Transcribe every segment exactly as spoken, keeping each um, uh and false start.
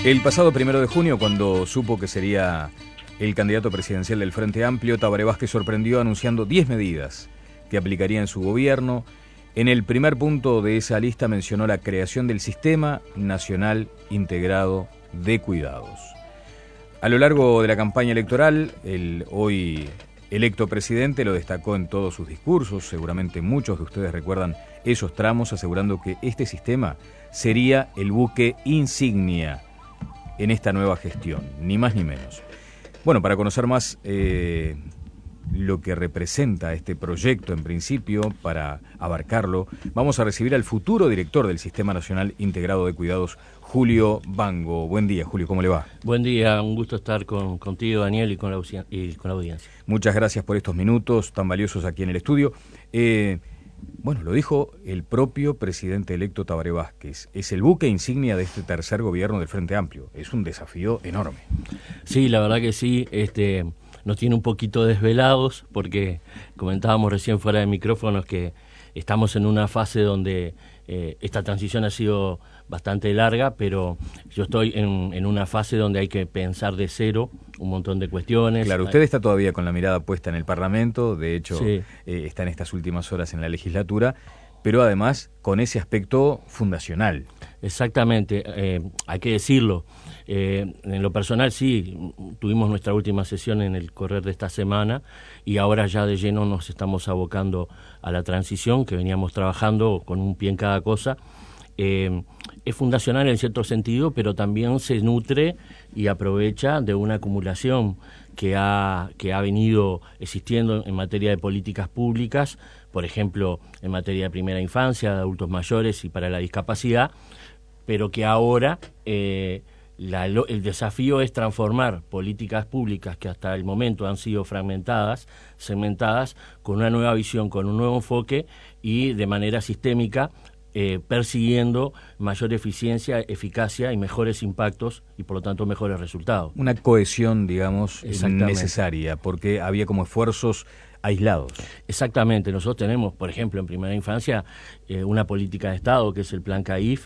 El pasado primero de junio, cuando supo que sería el candidato presidencial del Frente Amplio, Tabaré Vázquez sorprendió anunciando diez medidas que aplicaría en su gobierno. En el primer punto de esa lista mencionó la creación del Sistema Nacional Integrado de Cuidados. A lo largo de la campaña electoral, el hoy electo presidente lo destacó en todos sus discursos. Seguramente muchos de ustedes recuerdan esos tramos, asegurando que este sistema sería el buque insignia en esta nueva gestión, ni más ni menos. Bueno, para conocer más eh, lo que representa este proyecto en principio, para abarcarlo, vamos a recibir al futuro director del Sistema Nacional Integrado de Cuidados, Julio Bango. Buen día, Julio, ¿cómo le va? Buen día, un gusto estar con, contigo, Daniel, y con, la, y con la audiencia. Muchas gracias por estos minutos tan valiosos aquí en el estudio. Eh, Bueno, lo dijo el propio presidente electo Tabaré Vázquez. Es el buque insignia de este tercer gobierno del Frente Amplio. Es un desafío enorme. Sí, la verdad que sí. Este, nos tiene un poquito desvelados porque comentábamos recién fuera de micrófonos que estamos en una fase donde eh, esta transición ha sido bastante larga, pero yo estoy en, en una fase donde hay que pensar de cero un montón de cuestiones. Claro, usted está todavía con la mirada puesta en el Parlamento, de hecho sí. eh, está en estas últimas horas en la legislatura, pero además con ese aspecto fundacional. Exactamente, eh, hay que decirlo. Eh, en lo personal sí, tuvimos nuestra última sesión en el correr de esta semana y ahora ya de lleno nos estamos abocando a la transición, que veníamos trabajando con un pie en cada cosa. Eh, es fundacional en cierto sentido, pero también se nutre y aprovecha de una acumulación que ha, que ha venido existiendo en materia de políticas públicas, por ejemplo, en materia de primera infancia, de adultos mayores y para la discapacidad, pero que ahora eh, la, el desafío es transformar políticas públicas que hasta el momento han sido fragmentadas, segmentadas, con una nueva visión, con un nuevo enfoque y de manera sistémica, Eh, persiguiendo mayor eficiencia, eficacia y mejores impactos y por lo tanto mejores resultados. Una cohesión, digamos, necesaria, porque había como esfuerzos aislados. Exactamente, nosotros tenemos, por ejemplo, en primera infancia, eh, una política de Estado que es el Plan CAIF,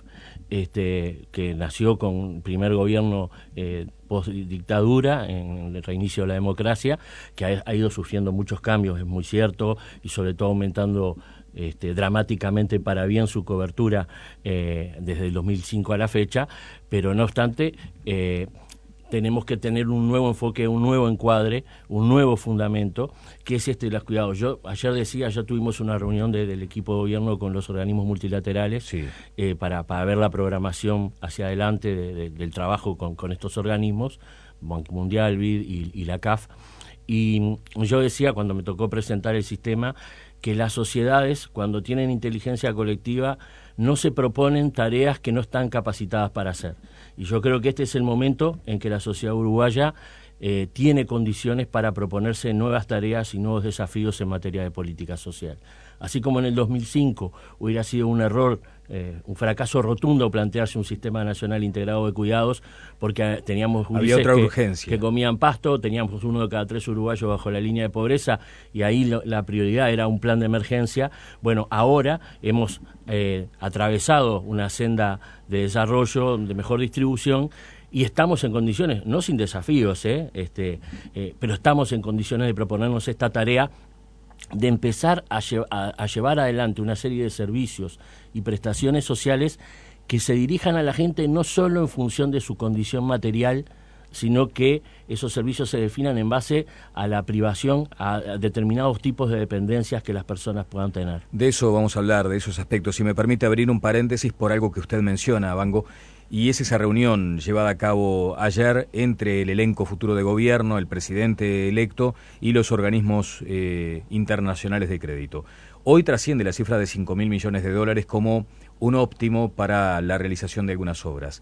este, que nació con el primer gobierno eh, post-dictadura, en el reinicio de la democracia, que ha, ha ido sufriendo muchos cambios, es muy cierto, y sobre todo aumentando Este, dramáticamente para bien su cobertura eh, desde el dos mil cinco a la fecha, pero no obstante eh, tenemos que tener un nuevo enfoque, un nuevo encuadre, un nuevo fundamento, que es este de los cuidados. Yo ayer decía, ya tuvimos una reunión de, del equipo de gobierno con los organismos multilaterales sí. eh, para, para ver la programación hacia adelante de, de, del trabajo con, con estos organismos, Banco Mundial, B I D y, y la C A F. Y yo decía, cuando me tocó presentar el sistema, que las sociedades, cuando tienen inteligencia colectiva, no se proponen tareas que no están capacitadas para hacer. Y yo creo que este es el momento en que la sociedad uruguaya eh, tiene condiciones para proponerse nuevas tareas y nuevos desafíos en materia de política social. Así como en el dos mil cinco hubiera sido un error, eh, un fracaso rotundo plantearse un sistema nacional integrado de cuidados, porque teníamos había otra que, urgencia. que comían pasto, teníamos uno de cada tres uruguayos bajo la línea de pobreza, y ahí lo, la prioridad era un plan de emergencia. Bueno, ahora hemos eh, atravesado una senda de desarrollo, de mejor distribución, y estamos en condiciones, no sin desafíos, eh, este, eh, pero estamos en condiciones de proponernos esta tarea de empezar a, lle a, a llevar adelante una serie de servicios y prestaciones sociales que se dirijan a la gente no solo en función de su condición material, sino que esos servicios se definan en base a la privación, a determinados tipos de dependencias que las personas puedan tener. De eso vamos a hablar, de esos aspectos. Si me permite abrir un paréntesis por algo que usted menciona, Bango, y es esa reunión llevada a cabo ayer entre el elenco futuro de gobierno, el presidente electo y los organismos eh, internacionales de crédito. Hoy trasciende la cifra de cinco mil millones de dólares como un óptimo para la realización de algunas obras.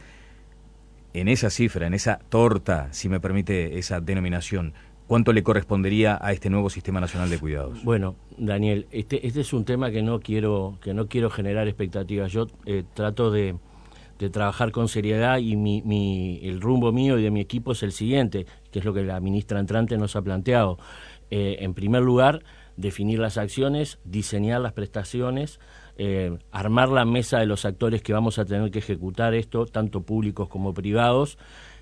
En esa cifra, en esa torta, si me permite esa denominación, ¿cuánto le correspondería a este nuevo Sistema Nacional de Cuidados? Bueno, Daniel, este, este es un tema que no quiero, que no quiero generar expectativas. Yo eh, trato de, de trabajar con seriedad y mi, mi, el rumbo mío y de mi equipo es el siguiente, que es lo que la ministra entrante nos ha planteado. Eh, en primer lugar, definir las acciones, diseñar las prestaciones, eh, armar la mesa de los actores que vamos a tener que ejecutar esto, tanto públicos como privados,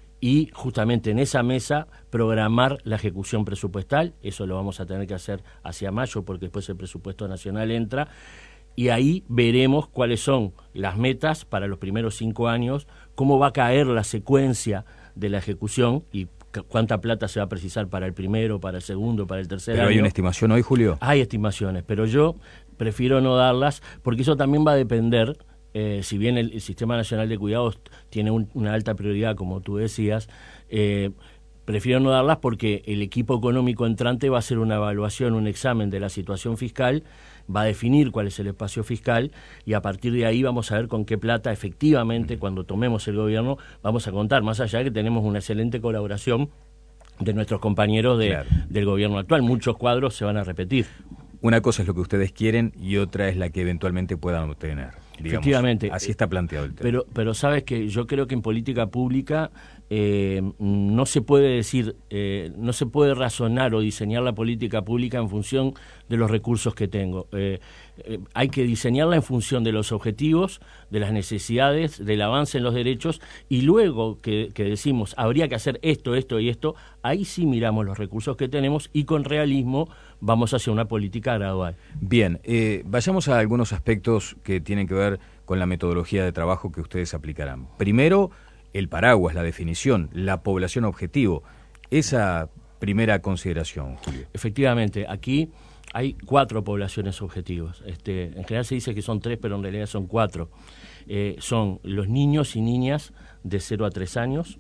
y justamente en esa mesa programar la ejecución presupuestal. Eso lo vamos a tener que hacer hacia mayo, porque después el presupuesto nacional entra, y ahí veremos cuáles son las metas para los primeros cinco años, cómo va a caer la secuencia de la ejecución y cuánta plata se va a precisar para el primero, para el segundo, para el tercer ¿Pero año. hay una estimación hoy, Julio? Hay estimaciones, pero yo prefiero no darlas, porque eso también va a depender. Eh, si bien el, el Sistema Nacional de Cuidados tiene un, una alta prioridad, como tú decías, eh, prefiero no darlas porque el equipo económico entrante va a hacer una evaluación, un examen de la situación fiscal, va a definir cuál es el espacio fiscal, y a partir de ahí vamos a ver con qué plata efectivamente, cuando tomemos el gobierno, vamos a contar, más allá de que tenemos una excelente colaboración de nuestros compañeros de, claro. del gobierno actual. Muchos cuadros se van a repetir. Una cosa es lo que ustedes quieren y otra es la que eventualmente puedan obtener. Digamos, efectivamente. Así está planteado el tema. Pero, pero sabes que yo creo que en política pública eh, no se puede decir, eh, no se puede razonar o diseñar la política pública en función de los recursos que tengo. Eh, eh, hay que diseñarla en función de los objetivos, de las necesidades, del avance en los derechos, y luego que, que decimos habría que hacer esto, esto y esto, ahí sí miramos los recursos que tenemos y con realismo vamos hacia una política gradual. Bien, eh, vayamos a algunos aspectos que tienen que ver con la metodología de trabajo que ustedes aplicarán. Primero, el paraguas, la definición, la población objetivo. Esa primera consideración, Julio. Efectivamente, aquí hay cuatro poblaciones objetivas. Este, en general se dice que son tres, pero en realidad son cuatro. Eh, son los niños y niñas de cero a tres años.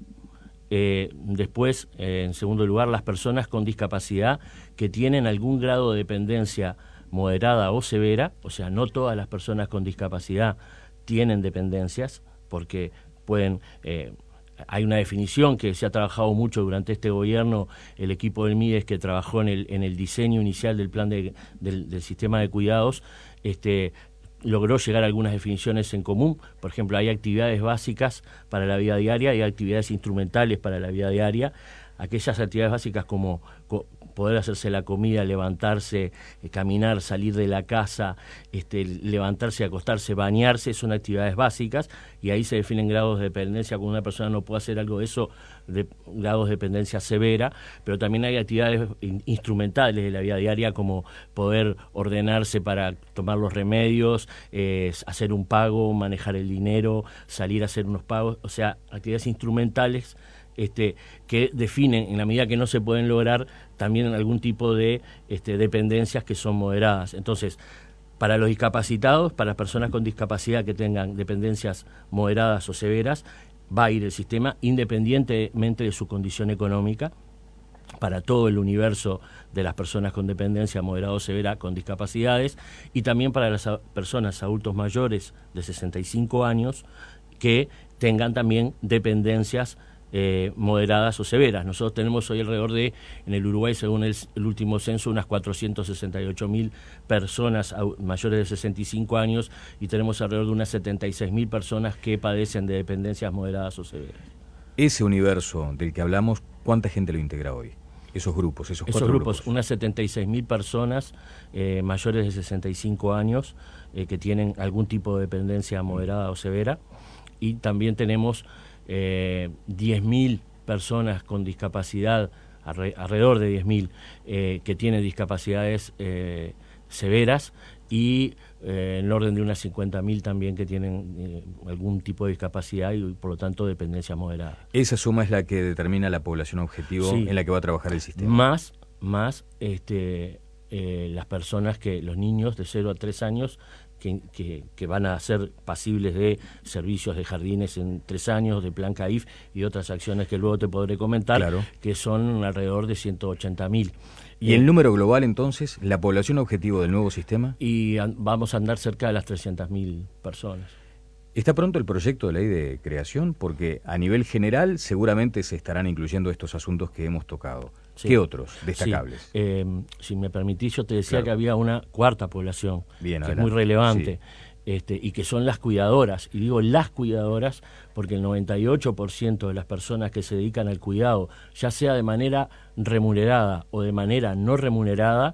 Eh, después, eh, en segundo lugar, las personas con discapacidad que tienen algún grado de dependencia moderada o severa, o sea, no todas las personas con discapacidad tienen dependencias, porque pueden... Eh, hay una definición que se ha trabajado mucho durante este gobierno, el equipo del MIDES que trabajó en el, en el diseño inicial del plan de, del, del sistema de cuidados, este, logró llegar a algunas definiciones en común. Por ejemplo, hay actividades básicas para la vida diaria y hay actividades instrumentales para la vida diaria. Aquellas actividades básicas como co poder hacerse la comida, levantarse, eh, caminar, salir de la casa, este, levantarse, acostarse, bañarse, son actividades básicas, y ahí se definen grados de dependencia. Cuando una persona no puede hacer algo de eso, de, grados de dependencia severa, pero también hay actividades in instrumentales de la vida diaria, como poder ordenarse para tomar los remedios, eh, hacer un pago, manejar el dinero, salir a hacer unos pagos, o sea, actividades instrumentales Este, que definen, en la medida que no se pueden lograr, también algún tipo de este, dependencias que son moderadas. Entonces, para los discapacitados, para las personas con discapacidad que tengan dependencias moderadas o severas, va a ir el sistema independientemente de su condición económica, para todo el universo de las personas con dependencia moderada o severa con discapacidades, y también para las personas adultos mayores de sesenta y cinco años que tengan también dependencias Eh, moderadas o severas. Nosotros tenemos hoy alrededor de, en el Uruguay, según el, el último censo, unas cuatrocientas sesenta y ocho mil personas mayores de sesenta y cinco años, y tenemos alrededor de unas setenta y seis mil personas que padecen de dependencias moderadas o severas. Ese universo del que hablamos, ¿cuánta gente lo integra hoy? Esos grupos, esos, esos cuatro grupos, grupos. Unas setenta y seis mil personas eh, mayores de sesenta y cinco años eh, que tienen algún tipo de dependencia moderada o severa, y también tenemos Eh, diez mil personas con discapacidad, alre alrededor de diez mil, eh, que tienen discapacidades eh, severas, y eh, en el orden de unas cincuenta mil también que tienen eh, algún tipo de discapacidad y por lo tanto dependencia moderada. Esa suma es la que determina la población objetivo, sí, en la que va a trabajar el sistema. Más, más este, eh, las personas que, los niños de cero a tres años, Que, que, que van a ser pasibles de servicios de jardines en tres años, de plan C A I F y otras acciones que luego te podré comentar, claro, que son alrededor de ciento ochenta mil. ¿Y eh, el número global, entonces, la población objetivo del nuevo sistema? Y a, vamos a andar cerca de las trescientas mil personas. ¿Está pronto el proyecto de ley de creación? Porque a nivel general seguramente se estarán incluyendo estos asuntos que hemos tocado. Sí. ¿Qué otros destacables? Sí. Eh, si me permitís, yo te decía, claro, que había una cuarta población, bien, que adelante, es muy relevante, sí, este, y que son las cuidadoras. Y digo las cuidadoras porque el noventa y ocho por ciento de las personas que se dedican al cuidado, ya sea de manera remunerada o de manera no remunerada,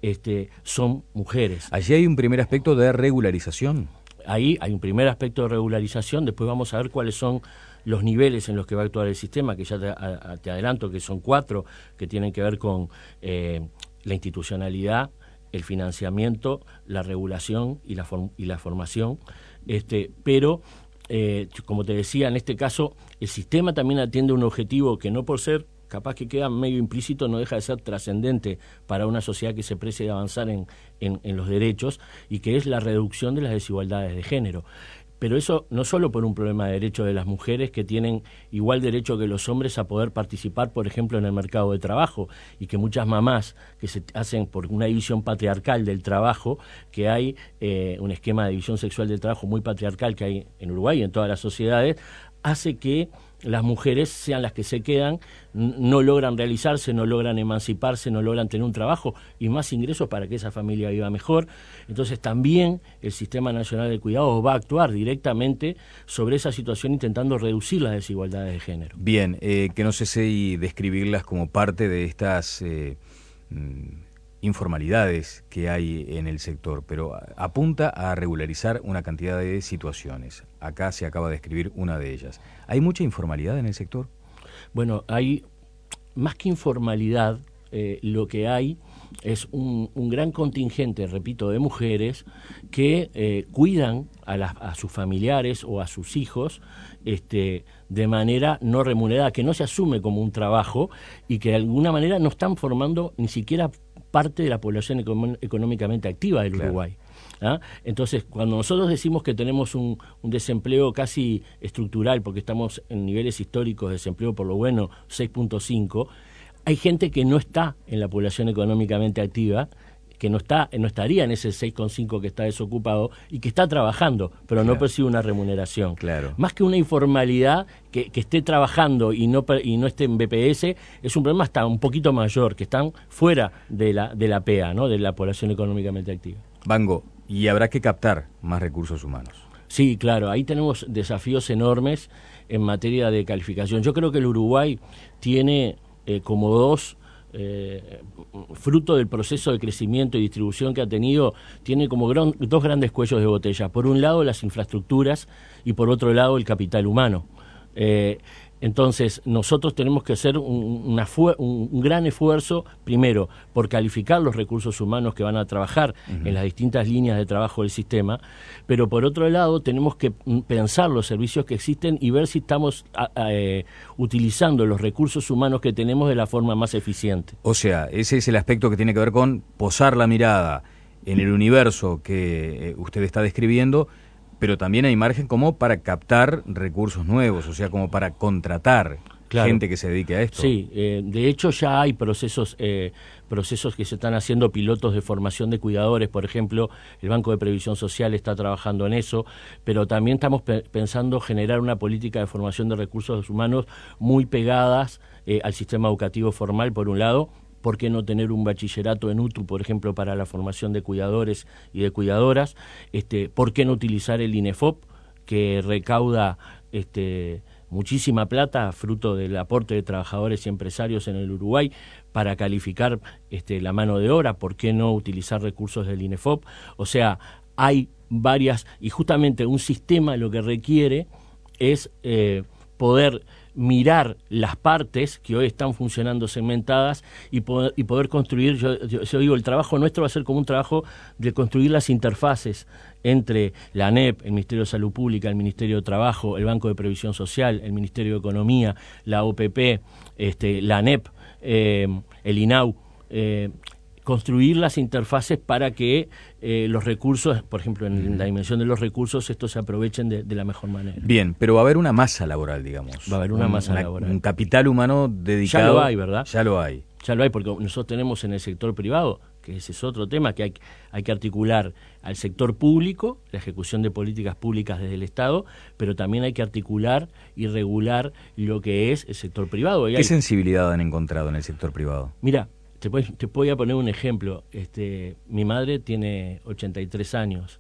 este, son mujeres. Allí hay un primer aspecto de regularización. Ahí hay un primer aspecto de regularización, después vamos a ver cuáles son los niveles en los que va a actuar el sistema, que ya te, a, te adelanto que son cuatro, que tienen que ver con eh, la institucionalidad, el financiamiento, la regulación y la, form, y la formación, este, pero eh, como te decía, en este caso el sistema también atiende un objetivo que no por ser capaz que queda medio implícito, no deja de ser trascendente para una sociedad que se precie de avanzar en, en, en los derechos, y que es la reducción de las desigualdades de género. Pero eso no solo por un problema de derechos de las mujeres, que tienen igual derecho que los hombres a poder participar, por ejemplo, en el mercado de trabajo, y que muchas mamás que se hacen por una división patriarcal del trabajo, que hay eh, un esquema de división sexual del trabajo muy patriarcal que hay en Uruguay y en todas las sociedades, hace que las mujeres sean las que se quedan, no logran realizarse, no logran emanciparse, no logran tener un trabajo y más ingresos para que esa familia viva mejor. Entonces también el Sistema Nacional de Cuidados va a actuar directamente sobre esa situación, intentando reducir las desigualdades de género. Bien, eh, que no sé si describirlas como parte de estas eh, informalidades que hay en el sector, pero apunta a regularizar una cantidad de situaciones. Acá se acaba de describir una de ellas. ¿Hay mucha informalidad en el sector? Bueno, hay más que informalidad, eh, lo que hay es un, un gran contingente, repito, de mujeres que eh, cuidan a, las, a sus familiares o a sus hijos este, de manera no remunerada, que no se asume como un trabajo y que de alguna manera no están formando ni siquiera parte de la población econ- económicamente activa del Claro. Uruguay. ¿Ah? Entonces, cuando nosotros decimos que tenemos un, un desempleo casi estructural, porque estamos en niveles históricos de desempleo por lo bueno seis punto cinco, hay gente que no está en la población económicamente activa, que no está, no estaría en ese seis coma cinco que está desocupado y que está trabajando, pero Claro. no percibe una remuneración. Claro. Más que una informalidad, que, que esté trabajando y no y no esté en B P S, es un problema hasta un poquito mayor, que están fuera de la, de la P E A, ¿no? De la población económicamente activa. Bango, y habrá que captar más recursos humanos. Sí, claro, ahí tenemos desafíos enormes en materia de calificación. Yo creo que el Uruguay tiene eh, como dos, eh, fruto del proceso de crecimiento y distribución que ha tenido, tiene como gran, dos grandes cuellos de botella. Por un lado, las infraestructuras y por otro lado, el capital humano. Eh, Entonces, nosotros tenemos que hacer un, una fu- un, un gran esfuerzo, primero, por calificar los recursos humanos que van a trabajar uh-huh. en las distintas líneas de trabajo del sistema, pero por otro lado, tenemos que pensar los servicios que existen y ver si estamos a, a, eh, utilizando los recursos humanos que tenemos de la forma más eficiente. O sea, ese es el aspecto que tiene que ver con posar la mirada en el universo que eh, usted está describiendo, pero también hay margen como para captar recursos nuevos, o sea, como para contratar claro. gente que se dedique a esto. Sí, eh, de hecho ya hay procesos eh, procesos que se están haciendo, pilotos de formación de cuidadores, por ejemplo, el Banco de Previsión Social está trabajando en eso, pero también estamos pe- pensando generar una política de formación de recursos humanos muy pegadas eh, al sistema educativo formal, por un lado. ¿Por qué no tener un bachillerato en U T U, por ejemplo, para la formación de cuidadores y de cuidadoras? Este, ¿Por qué no utilizar el INEFOP, que recauda este, muchísima plata, fruto del aporte de trabajadores y empresarios en el Uruguay, para calificar este, la mano de obra? ¿Por qué no utilizar recursos del INEFOP? O sea, hay varias, y justamente un sistema lo que requiere es eh, poder mirar las partes que hoy están funcionando segmentadas y poder, y poder construir, yo, yo, yo digo, el trabajo nuestro va a ser como un trabajo de construir las interfaces entre la ANEP, el Ministerio de Salud Pública, el Ministerio de Trabajo, el Banco de Previsión Social, el Ministerio de Economía, la O P P, este, la ANEP, eh, el INAU, eh, construir las interfaces para que eh, los recursos, por ejemplo, en la dimensión de los recursos, estos se aprovechen de, de la mejor manera. Bien, pero va a haber una masa laboral, digamos. Va a haber una un, masa una, laboral. Un capital humano dedicado. Ya lo hay, ¿verdad? Ya lo hay. Ya lo hay, porque nosotros tenemos en el sector privado, que ese es otro tema, que hay, hay que articular al sector público, la ejecución de políticas públicas desde el Estado, pero también hay que articular y regular lo que es el sector privado. Y ¿Qué hay... sensibilidad han encontrado en el sector privado? Mira, Te voy, te voy a poner un ejemplo. Este, mi madre tiene ochenta y tres años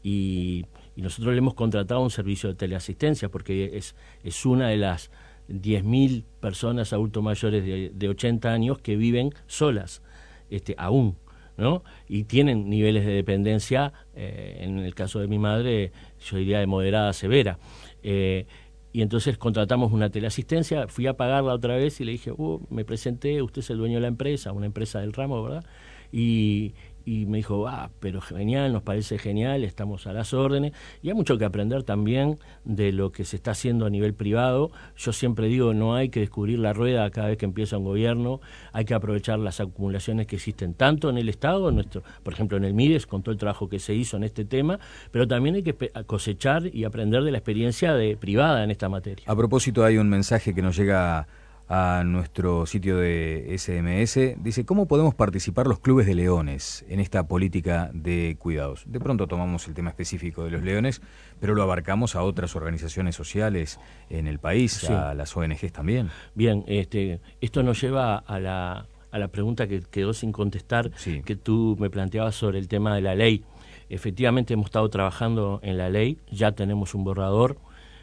y, y nosotros le hemos contratado un servicio de teleasistencia porque es, es una de las diez mil personas adultos mayores de, de ochenta años que viven solas, este, aún. ¿no? Y tienen niveles de dependencia, eh, en el caso de mi madre, yo diría de moderada a severa. Eh, y entonces contratamos una teleasistencia, fui a pagarla otra vez y le dije, uh, me presenté, usted es el dueño de la empresa, una empresa del ramo, ¿verdad? Y... y me dijo, ah, pero genial, nos parece genial, estamos a las órdenes, y hay mucho que aprender también de lo que se está haciendo a nivel privado. Yo siempre digo, no hay que descubrir la rueda cada vez que empieza un gobierno, hay que aprovechar las acumulaciones que existen tanto en el Estado, en nuestro, por ejemplo en el MIDES, con todo el trabajo que se hizo en este tema, pero también hay que cosechar y aprender de la experiencia de privada en esta materia. A propósito, hay un mensaje que nos llega a nuestro sitio de S M S, dice, ¿cómo podemos participar los clubes de leones en esta política de cuidados? De pronto tomamos el tema específico de los leones, pero lo abarcamos a otras organizaciones sociales en el país, sí, a las O N Ges también. Bien, este, esto nos lleva a la, a la pregunta que quedó sin contestar, sí, que tú me planteabas sobre el tema de la ley. Efectivamente hemos estado trabajando en la ley, ya tenemos un borrador.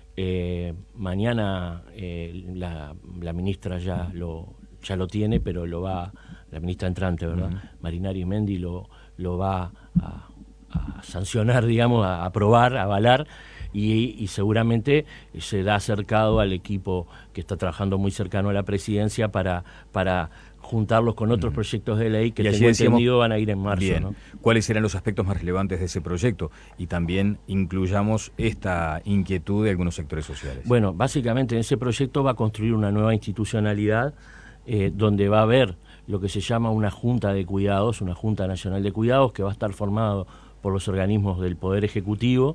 Eh, mañana eh, la, la ministra ya lo ya lo tiene, pero lo va, la ministra entrante, ¿verdad? Uh-huh. Marinari Mendi lo, lo va a, a sancionar, digamos, a aprobar, a avalar, y, y seguramente se da acercado al equipo que está trabajando muy cercano a la presidencia para, para juntarlos con otros uh-huh. proyectos de ley que tengo decíamos, entendido van a ir en marzo. Bien, ¿no? ¿Cuáles serán los aspectos más relevantes de ese proyecto? Y también incluyamos esta inquietud de algunos sectores sociales. Bueno, básicamente en ese proyecto va a construir una nueva institucionalidad eh, donde va a haber lo que se llama una Junta de Cuidados, una Junta Nacional de Cuidados, que va a estar formado por los organismos del Poder Ejecutivo,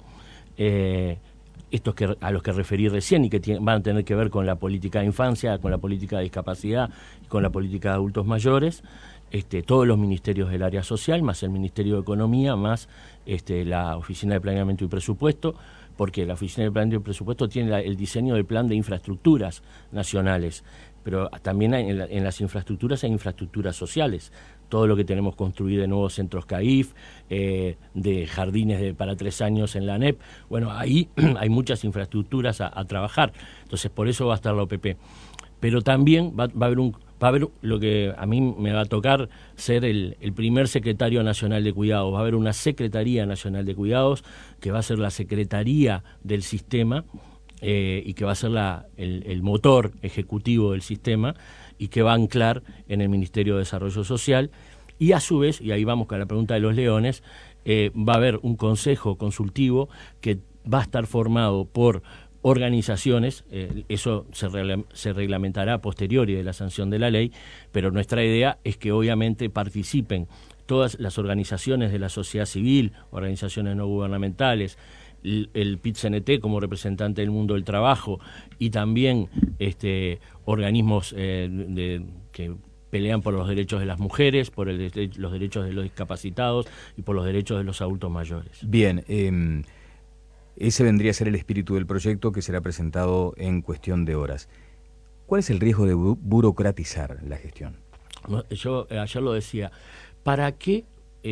eh, estos que, a los que referí recién y que tienen, van a tener que ver con la política de infancia, con la política de discapacidad y con la política de adultos mayores, este, todos los ministerios del área social, más el Ministerio de Economía, más este, la Oficina de Planeamiento y Presupuesto, porque la Oficina de Planeamiento y Presupuesto tiene la, el diseño del plan de infraestructuras nacionales, pero también hay, en, la, en las infraestructuras hay infraestructuras sociales, todo lo que tenemos construido de nuevos centros C A I F, eh, de jardines de, para tres años en la ANEP. Bueno, ahí hay muchas infraestructuras a, a trabajar, entonces por eso va a estar la O P P. Pero también va, va a haber un va a haber lo que a mí me va a tocar ser el, el primer secretario nacional de cuidados. Va a haber una Secretaría Nacional de Cuidados que va a ser la secretaría del sistema eh, y que va a ser la, el, el motor ejecutivo del sistema y que va a anclar en el Ministerio de Desarrollo Social. Y a su vez, y ahí vamos con la pregunta de los leones, eh, va a haber un consejo consultivo que va a estar formado por organizaciones, eh, eso se, regla, se reglamentará a posteriori de la sanción de la ley, pero nuestra idea es que obviamente participen todas las organizaciones de la sociedad civil, organizaciones no gubernamentales, el, el P I T C N T como representante del mundo del trabajo y también este, organismos eh, de, que pelean por los derechos de las mujeres, por el de, los derechos de los discapacitados y por los derechos de los adultos mayores. Bien, eh... ese vendría a ser el espíritu del proyecto que será presentado en cuestión de horas. ¿Cuál es el riesgo de bu- burocratizar la gestión? Yo ayer lo decía, ¿para qué,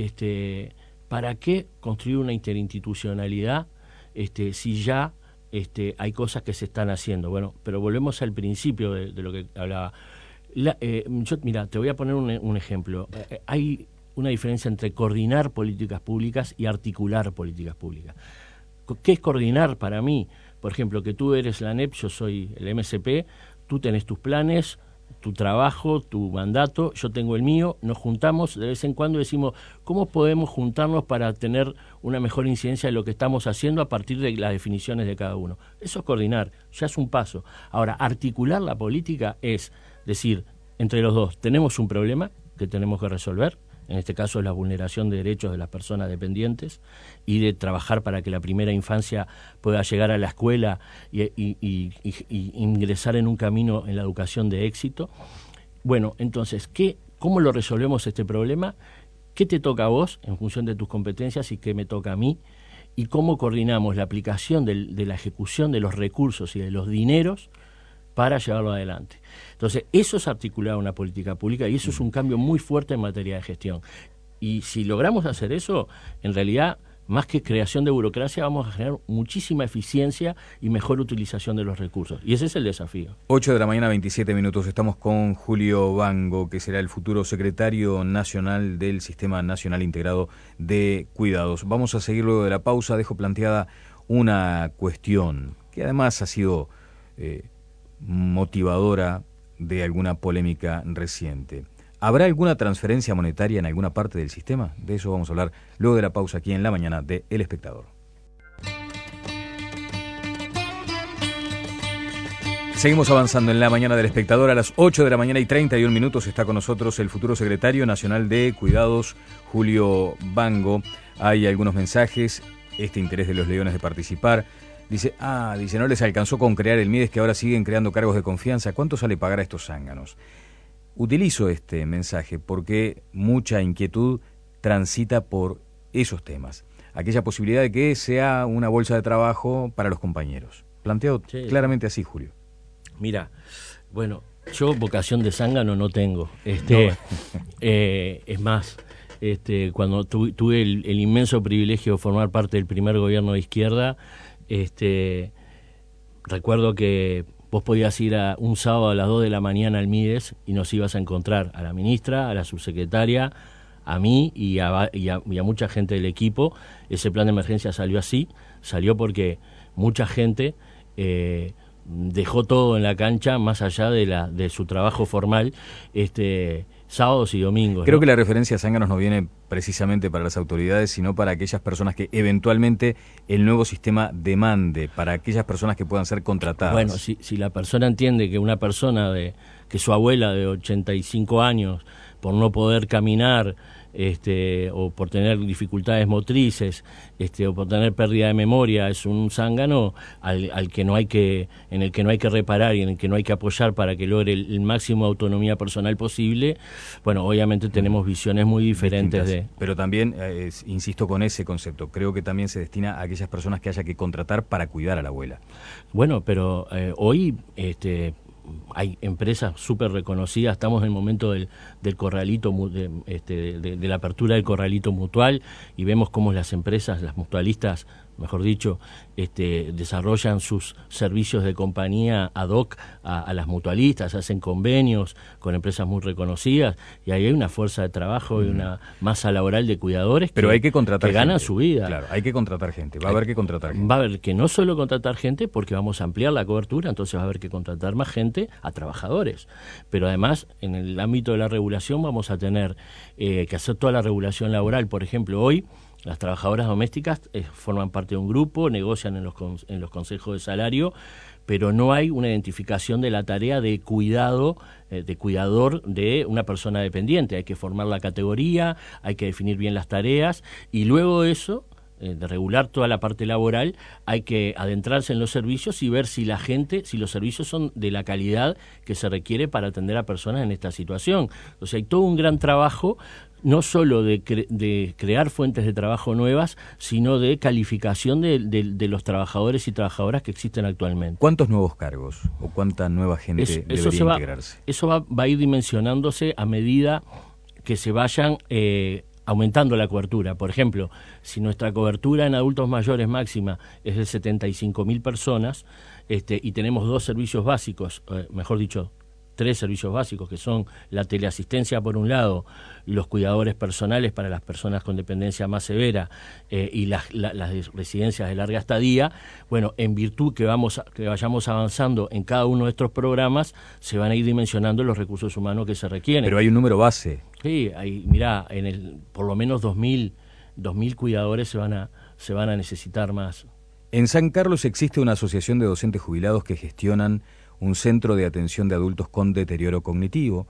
este, para qué construir una interinstitucionalidad este, si ya este, hay cosas que se están haciendo? Bueno, pero volvemos al principio de, de lo que hablaba. La, eh, yo, mira, te voy a poner un, un ejemplo. Eh, hay una diferencia entre coordinar políticas públicas y articular políticas públicas. ¿Qué es coordinar para mí? Por ejemplo, que tú eres la ANEP, yo soy el M S P, tú tenés tus planes, tu trabajo, tu mandato, yo tengo el mío, nos juntamos de vez en cuando y decimos, ¿cómo podemos juntarnos para tener una mejor incidencia de lo que estamos haciendo a partir de las definiciones de cada uno? Eso es coordinar, ya es un paso. Ahora, articular la política es decir, entre los dos, tenemos un problema que tenemos que resolver, en este caso es la vulneración de derechos de las personas dependientes, y de trabajar para que la primera infancia pueda llegar a la escuela y, y, y, y, y ingresar en un camino en la educación de éxito. Bueno, entonces, ¿qué, ¿cómo lo resolvemos este problema? ¿Qué te toca a vos en función de tus competencias y qué me toca a mí? ¿Y cómo coordinamos la aplicación del, de la ejecución de los recursos y de los dineros para llevarlo adelante? Entonces, eso es articular una política pública y eso es un cambio muy fuerte en materia de gestión. Y si logramos hacer eso, en realidad más que creación de burocracia, vamos a generar muchísima eficiencia y mejor utilización de los recursos. Y ese es el desafío. ocho de la mañana, veintisiete minutos. Estamos con Julio Bango, que será el futuro secretario nacional del Sistema Nacional Integrado de Cuidados. Vamos a seguir luego de la pausa. Dejo planteada una cuestión que además ha sido eh, motivadora de alguna polémica reciente. ¿Habrá alguna transferencia monetaria en alguna parte del sistema? De eso vamos a hablar luego de la pausa aquí en la mañana de El Espectador. Seguimos avanzando en la mañana del Espectador. A las ocho de la mañana y treinta y un minutos está con nosotros el futuro secretario nacional de Cuidados, Julio Bango. Hay algunos mensajes, este interés de los leones de participar. Dice, ah, dice, no les alcanzó con crear el MIDES, que ahora siguen creando cargos de confianza. ¿Cuánto sale pagar a estos zánganos? Utilizo este mensaje porque mucha inquietud transita por esos temas. Aquella posibilidad de que sea una bolsa de trabajo para los compañeros. Planteado sí. claramente así, Julio. Mira, bueno, yo vocación de zángano no tengo. Este, no. eh, es más, este, cuando tu, tuve el, el inmenso privilegio de formar parte del primer gobierno de izquierda, este, recuerdo que vos podías ir a un sábado a las dos de la mañana al MIDES y nos ibas a encontrar a la ministra, a la subsecretaria, a mí y a, y a, y a mucha gente del equipo. Ese plan de emergencia salió así, salió porque mucha gente eh, dejó todo en la cancha más allá de la de su trabajo formal, este sábados y domingos. Creo ¿no? que la referencia a zánganos no viene precisamente para las autoridades, sino para aquellas personas que eventualmente el nuevo sistema demande, para aquellas personas que puedan ser contratadas. Bueno, si, si la persona entiende que una persona de que su abuela de ochenta y cinco años, por no poder caminar, este, o por tener dificultades motrices, este, o por tener pérdida de memoria, es un zángano al, al que no hay que, en el que no hay que reparar y en el que no hay que apoyar para que logre el, el máximo de autonomía personal posible. Bueno, obviamente tenemos visiones muy diferentes de... Pero también, eh, insisto con ese concepto, creo que también se destina a aquellas personas que haya que contratar para cuidar a la abuela. Bueno, pero eh, hoy... este hay empresas súper reconocidas, estamos en el momento del, del corralito, de, este, de, de la apertura del corralito mutual, y vemos cómo las empresas, las mutualistas, mejor dicho, este, desarrollan sus servicios de compañía ad hoc a, a las mutualistas, hacen convenios con empresas muy reconocidas, y ahí hay una fuerza de trabajo mm. y una masa laboral de cuidadores. Pero que, hay que contratar que ganan gente. su vida. Claro, hay que contratar gente, va a haber que contratar gente. Va a haber que no solo contratar gente, porque vamos a ampliar la cobertura, entonces va a haber que contratar más gente a trabajadores. Pero además, en el ámbito de la regulación vamos a tener eh, que hacer toda la regulación laboral. Por ejemplo, hoy las trabajadoras domésticas eh, forman parte de un grupo, negocian en los, con, en los consejos de salario, pero no hay una identificación de la tarea de cuidado, eh, de cuidador de una persona dependiente. Hay que formar la categoría, hay que definir bien las tareas, y luego de eso, eh, de regular toda la parte laboral, hay que adentrarse en los servicios y ver si la gente, si los servicios son de la calidad que se requiere para atender a personas en esta situación. O sea, hay todo un gran trabajo, no solo de, cre de crear fuentes de trabajo nuevas, sino de calificación de, de, de los trabajadores y trabajadoras que existen actualmente. ¿Cuántos nuevos cargos o cuánta nueva gente es, debería eso se va, integrarse? Eso va, va a ir dimensionándose a medida que se vayan eh, aumentando la cobertura. Por ejemplo, si nuestra cobertura en adultos mayores máxima es de setenta y cinco mil personas, este, y tenemos dos servicios básicos, eh, mejor dicho, tres servicios básicos, que son la teleasistencia por un lado, los cuidadores personales para las personas con dependencia más severa eh, y las, la, las residencias de larga estadía. Bueno, en virtud que vamos a, que vayamos avanzando en cada uno de estos programas, se van a ir dimensionando los recursos humanos que se requieren. Pero hay un número base. Sí, hay, mirá, en el, por lo menos dos mil cuidadores se van a, se van a necesitar más. En San Carlos existe una asociación de docentes jubilados que gestionan un centro de atención de adultos con deterioro cognitivo.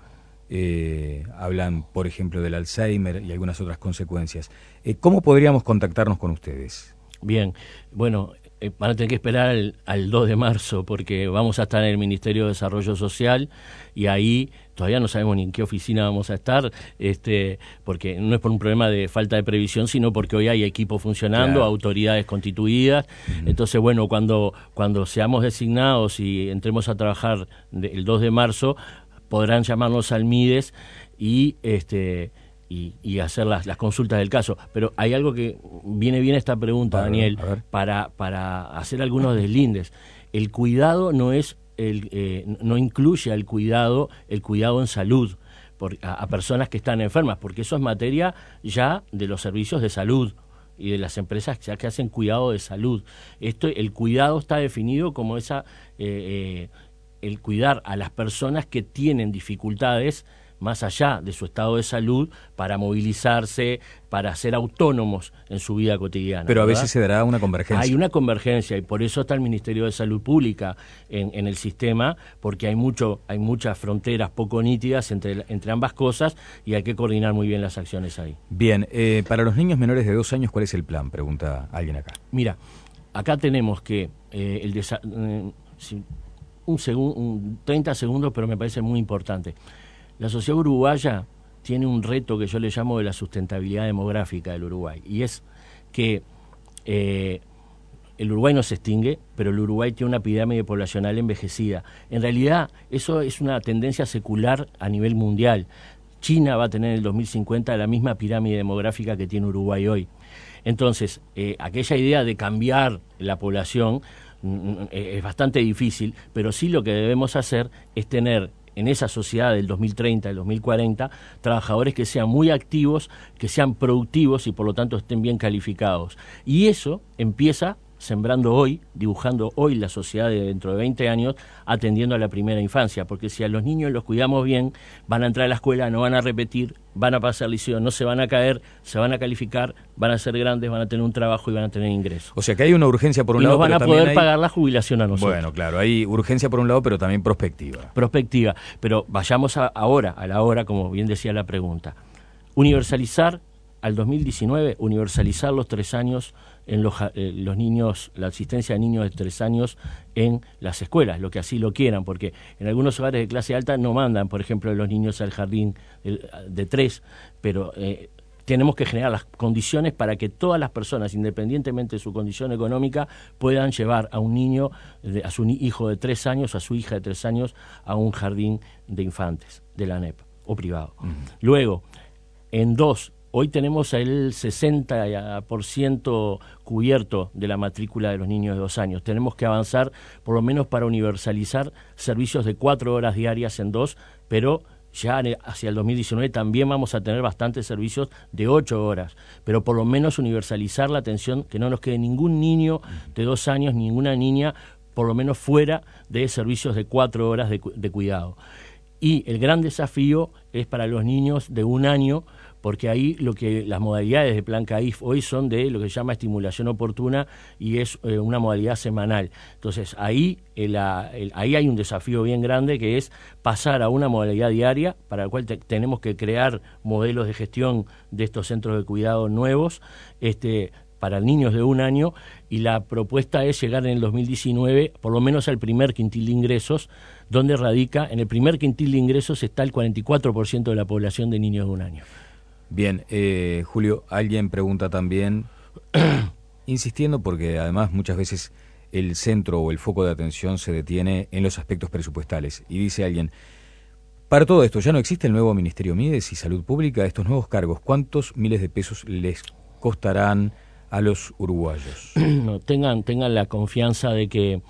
Eh, hablan, por ejemplo, del Alzheimer y algunas otras consecuencias. Eh, ¿Cómo podríamos contactarnos con ustedes? Bien, bueno, eh, van a tener que esperar al, al dos de marzo, porque vamos a estar en el Ministerio de Desarrollo Social, y ahí todavía no sabemos ni en qué oficina vamos a estar, este, porque no es por un problema de falta de previsión, sino porque hoy hay equipo funcionando, claro, autoridades constituidas. Uh-huh. Entonces, bueno, cuando, cuando seamos designados y entremos a trabajar de, el dos de marzo, podrán llamarnos al MIDES y... este y, y hacer las, las consultas del caso. Pero hay algo que viene bien esta pregunta, a ver, Daniel, a ver. para, para hacer algunos deslindes. El cuidado no es el, eh, no incluye al cuidado el cuidado en salud por, a, a personas que están enfermas, porque eso es materia ya de los servicios de salud y de las empresas ya que hacen cuidado de salud. Esto, el cuidado está definido como esa eh, eh, el cuidar a las personas que tienen dificultades más allá de su estado de salud para movilizarse, para ser autónomos en su vida cotidiana. Pero a ¿verdad? veces se dará una convergencia. Hay una convergencia y por eso está el Ministerio de Salud Pública en, en el sistema, porque hay mucho, hay muchas fronteras poco nítidas entre, entre ambas cosas y hay que coordinar muy bien las acciones ahí. Bien, eh, para los niños menores de dos años, ¿cuál es el plan? Pregunta alguien acá. Mira, acá tenemos que eh, el desa- eh, si, un, segun, un treinta segundos, pero me parece muy importante. La sociedad uruguaya tiene un reto que yo le llamo de la sustentabilidad demográfica del Uruguay, y es que eh, el Uruguay no se extingue, pero el Uruguay tiene una pirámide poblacional envejecida. En realidad, eso es una tendencia secular a nivel mundial. China va a tener en el dos mil cincuenta la misma pirámide demográfica que tiene Uruguay hoy. Entonces, eh, aquella idea de cambiar la población mm, es bastante difícil, pero sí lo que debemos hacer es tener en esa sociedad del dos mil treinta, del dos mil cuarenta, trabajadores que sean muy activos, que sean productivos y por lo tanto estén bien calificados. Y eso empieza sembrando hoy, dibujando hoy la sociedad de dentro de veinte años, atendiendo a la primera infancia, porque si a los niños los cuidamos bien, van a entrar a la escuela, no van a repetir, van a pasar liceo, no se van a caer, se van a calificar, van a ser grandes, van a tener un trabajo y van a tener ingresos. O sea que hay una urgencia por un y lado, nos van pero a también poder hay... pagar la jubilación a nosotros. Bueno, claro, hay urgencia por un lado, pero también prospectiva. Prospectiva, pero vayamos a, ahora, a la hora, como bien decía la pregunta. Universalizar, al dos mil diecinueve, universalizar los tres años en los, eh, los niños, la asistencia de niños de tres años en las escuelas, lo que así lo quieran, porque en algunos hogares de clase alta no mandan, por ejemplo, los niños al jardín de, de tres, pero eh, tenemos que generar las condiciones para que todas las personas, independientemente de su condición económica, puedan llevar a un niño, de, a su hijo de tres años, a su hija de tres años, a un jardín de infantes de la A N E P o privado. Uh-huh. Luego, en dos, hoy tenemos el sesenta por ciento cubierto de la matrícula de los niños de dos años. Tenemos que avanzar por lo menos para universalizar servicios de cuatro horas diarias en dos, pero ya hacia el dos mil diecinueve también vamos a tener bastantes servicios de ocho horas, pero por lo menos universalizar la atención, que no nos quede ningún niño de dos años, ninguna niña, por lo menos fuera de servicios de cuatro horas de, de cuidado. Y el gran desafío es para los niños de un año, porque ahí lo que las modalidades de Plan CAIF hoy son de lo que se llama estimulación oportuna y es eh, una modalidad semanal. Entonces ahí, el, el, ahí hay un desafío bien grande que es pasar a una modalidad diaria, para la cual te, tenemos que crear modelos de gestión de estos centros de cuidado nuevos, este, para niños de un año, y la propuesta es llegar en el dos mil diecinueve por lo menos al primer quintil de ingresos, donde radica, en el primer quintil de ingresos está el cuarenta y cuatro por ciento de la población de niños de un año. Bien, eh, Julio, alguien pregunta también, insistiendo porque además muchas veces el centro o el foco de atención se detiene en los aspectos presupuestales, y dice alguien, para todo esto, ¿ya no existe el nuevo Ministerio Mides y Salud Pública? Estos nuevos cargos, ¿cuántos miles de pesos les costarán a los uruguayos? No, tengan, tengan la confianza de que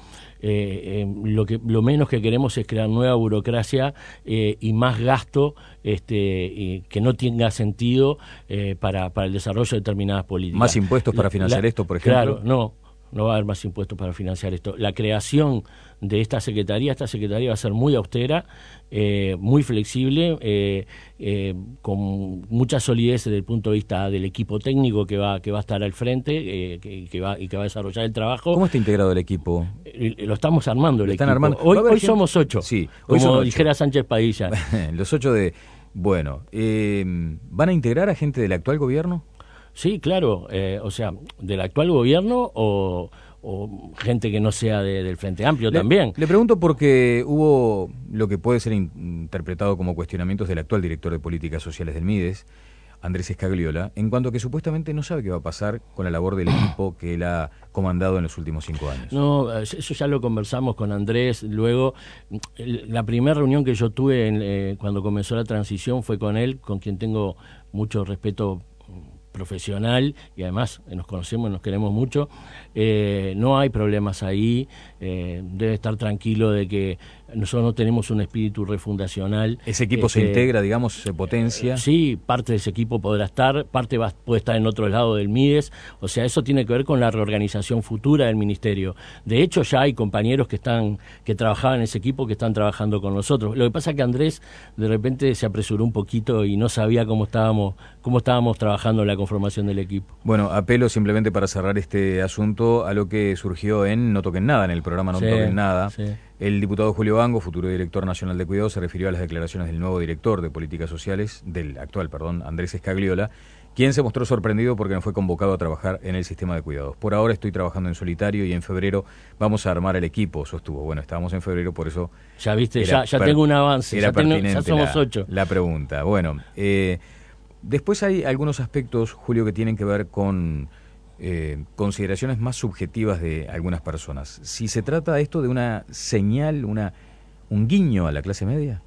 Eh, eh, lo que lo menos que queremos es crear nueva burocracia eh, y más gasto este, y que no tenga sentido eh, para, para el desarrollo de determinadas políticas. ¿Más impuestos para financiar la, esto, por ejemplo? Claro, no, no va a haber más impuestos para financiar esto. La creación de esta secretaría, esta secretaría va a ser muy austera, eh, muy flexible, eh, eh, con mucha solidez desde el punto de vista del equipo técnico que va que va a estar al frente eh, que, que va y que va a desarrollar el trabajo. ¿Cómo está integrado el equipo? Eh, lo estamos armando el ¿Lo están equipo. armando? Hoy, hoy gente... somos ocho, sí, hoy como son dijera ocho. Sánchez Padilla. Los ocho de... Bueno, eh, ¿van a integrar a gente del actual gobierno? Sí, claro, eh, o sea, del actual gobierno o, o gente que no sea de, del Frente Amplio le, también. Le pregunto porque hubo lo que puede ser in, interpretado como cuestionamientos del actual director de Políticas Sociales del Mides, Andrés Escagliola, en cuanto a que supuestamente no sabe qué va a pasar con la labor del equipo que él ha comandado en los últimos cinco años. No, eso ya lo conversamos con Andrés. Luego, la primera reunión que yo tuve en, eh, cuando comenzó la transición fue con él, con quien tengo mucho respeto profesional y además nos conocemos, nos queremos mucho, eh, no hay problemas ahí, eh, debe estar tranquilo de que nosotros no tenemos un espíritu refundacional. ¿Ese equipo este, se integra, digamos, se potencia? Eh, sí, parte de ese equipo podrá estar, parte va, puede estar en otro lado del MIDES, o sea, eso tiene que ver con la reorganización futura del Ministerio. De hecho, ya hay compañeros que están que trabajaban en ese equipo que están trabajando con nosotros. Lo que pasa es que Andrés de repente se apresuró un poquito y no sabía cómo estábamos, cómo estábamos trabajando en la conformación del equipo. Bueno, apelo simplemente para cerrar este asunto a lo que surgió en No Toquen Nada, en el programa No Sí, Toquen Nada. sí. El diputado Julio Bango, futuro director nacional de Cuidado, se refirió a las declaraciones del nuevo director de Políticas Sociales, del actual, perdón, Andrés Escagliola, quien se mostró sorprendido porque no fue convocado a trabajar en el sistema de cuidados. Por ahora estoy trabajando en solitario y en febrero vamos a armar el equipo, sostuvo. Bueno, estábamos en febrero, por eso... Ya viste, ya, ya tengo un avance, era ya, tengo, pertinente ya somos la, ocho. La pregunta. Bueno, eh, después hay algunos aspectos, Julio, que tienen que ver con... Eh, consideraciones más subjetivas de algunas personas. Si se trata esto de una señal, una un guiño a la clase media.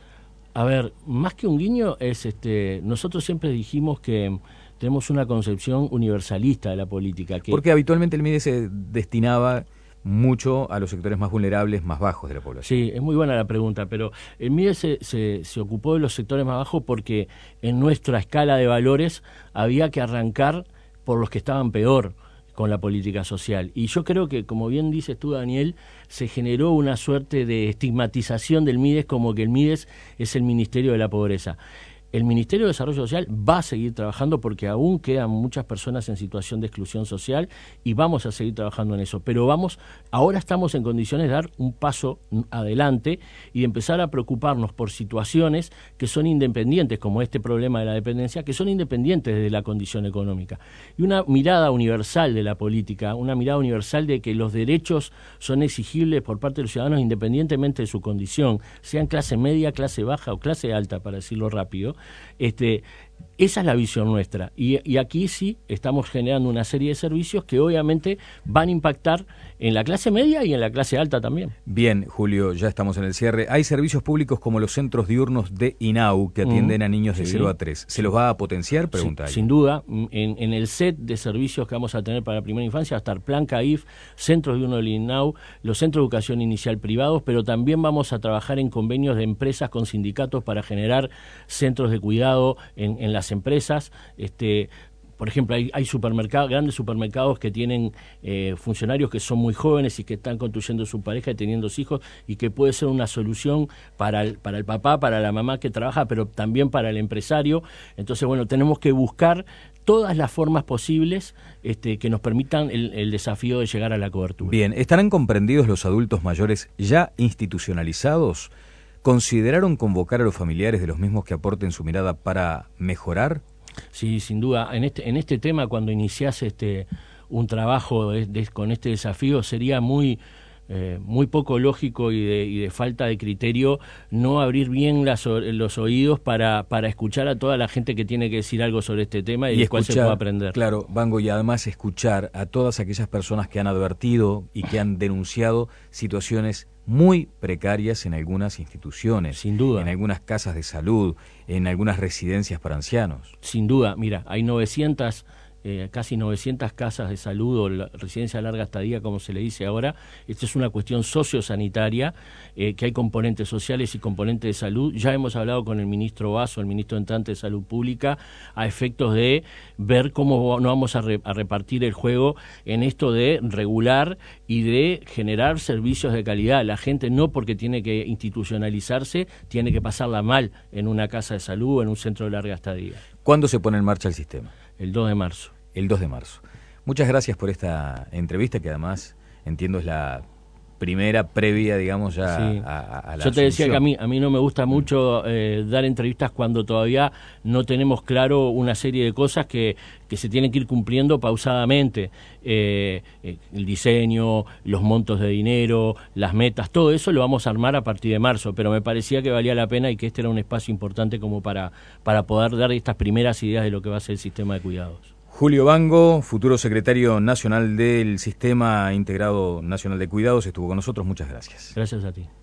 A ver, más que un guiño es, este, nosotros siempre dijimos que tenemos una concepción universalista de la política. Que Porque habitualmente el MIDES se destinaba mucho a los sectores más vulnerables, más bajos de la población. Sí, es muy buena la pregunta, pero el MIDES se, se, se ocupó de los sectores más bajos porque en nuestra escala de valores había que arrancar por los que estaban peor con la política social. Y yo creo que, como bien dices tú, Daniel, se generó una suerte de estigmatización del MIDES como que el MIDES es el Ministerio de la Pobreza. El Ministerio de Desarrollo Social va a seguir trabajando porque aún quedan muchas personas en situación de exclusión social y vamos a seguir trabajando en eso. Pero vamos, ahora estamos en condiciones de dar un paso adelante y de empezar a preocuparnos por situaciones que son independientes, como este problema de la dependencia, que son independientes de la condición económica. Y una mirada universal de la política, una mirada universal de que los derechos son exigibles por parte de los ciudadanos independientemente de su condición, sean clase media, clase baja o clase alta, para decirlo rápido. Este, esa es la visión nuestra y, y aquí sí estamos generando una serie de servicios que obviamente van a impactar en la clase media y en la clase alta también. Bien, Julio, ya estamos en el cierre. Hay servicios públicos como los centros diurnos de INAU que atienden mm, a niños de sí. cero a tres. ¿Se los va a potenciar? Pregunta sí, sin duda, en, en el set de servicios que vamos a tener para la primera infancia va a estar Plan CAIF, centros diurnos del INAU, los centros de educación inicial privados, pero también vamos a trabajar en convenios de empresas con sindicatos para generar centros de cuidado en, en las empresas. Este, por ejemplo, hay, hay supermercados, grandes supermercados que tienen eh, funcionarios que son muy jóvenes y que están construyendo su pareja y teniendo hijos y que puede ser una solución para el, para el papá, para la mamá que trabaja, pero también para el empresario. Entonces, bueno, tenemos que buscar todas las formas posibles este, que nos permitan el, el desafío de llegar a la cobertura. Bien, ¿estarán comprendidos los adultos mayores ya institucionalizados? ¿Consideraron convocar a los familiares de los mismos que aporten su mirada para mejorar? Sí, sin duda. En este, en este tema, cuando iniciase este, un trabajo de, de, con este desafío, sería muy, eh, muy poco lógico y de, y de falta de criterio no abrir bien las, los oídos para, para escuchar a toda la gente que tiene que decir algo sobre este tema y, y del cual se puede aprender. Claro, Bango, y además escuchar a todas aquellas personas que han advertido y que han denunciado situaciones muy precarias en algunas instituciones, sin duda, en algunas casas de salud, en algunas residencias para ancianos. Sin duda, mira, hay novecientas, eh, casi novecientas casas de salud o la residencia de larga estadía, como se le dice ahora. Esta es una cuestión sociosanitaria, eh, que hay componentes sociales y componentes de salud. Ya hemos hablado con el ministro Basso, el ministro entrante de Salud Pública, a efectos de ver cómo no vamos a, re, a repartir el juego en esto de regular y de generar servicios de calidad. La gente no porque tiene que institucionalizarse, tiene que pasarla mal en una casa de salud o en un centro de larga estadía. ¿Cuándo se pone en marcha el sistema? El dos de marzo. El dos de marzo. Muchas gracias por esta entrevista que además entiendo es la primera previa, digamos, ya sí. a, a, a la Yo te decía asunción. que a mí, a mí no me gusta mucho eh, dar entrevistas cuando todavía no tenemos claro una serie de cosas que, que se tienen que ir cumpliendo pausadamente. Eh, eh, el diseño, los montos de dinero, las metas, todo eso lo vamos a armar a partir de marzo, pero me parecía que valía la pena y que este era un espacio importante como para, para poder dar estas primeras ideas de lo que va a ser el sistema de cuidados. Julio Bango, futuro secretario nacional del Sistema Integrado Nacional de Cuidados, estuvo con nosotros. Muchas gracias. Gracias a ti.